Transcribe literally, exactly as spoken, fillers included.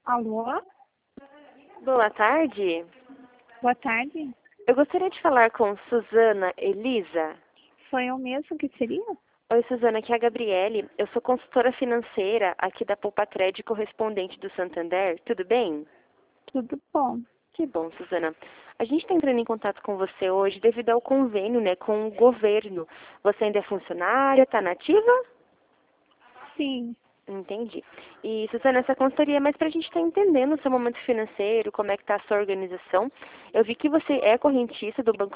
Alô? Boa tarde. Boa tarde. Eu gostaria de falar com Suzana Elisa. Sou eu mesmo que seria? Oi, Suzana, aqui é a Gabriele. Eu sou consultora financeira aqui da Poupa Crédito, correspondente do Santander. Tudo bem? Tudo bom. Que bom, Suzana. A gente está entrando em contato com você hoje devido ao convênio, né, com o governo. Você ainda é funcionária, está nativa? Sim. Entendi. E, Suzana, essa consultoria é mais para a gente estar entendendo o seu momento financeiro, como é que está a sua organização. Eu vi que você é correntista do Banco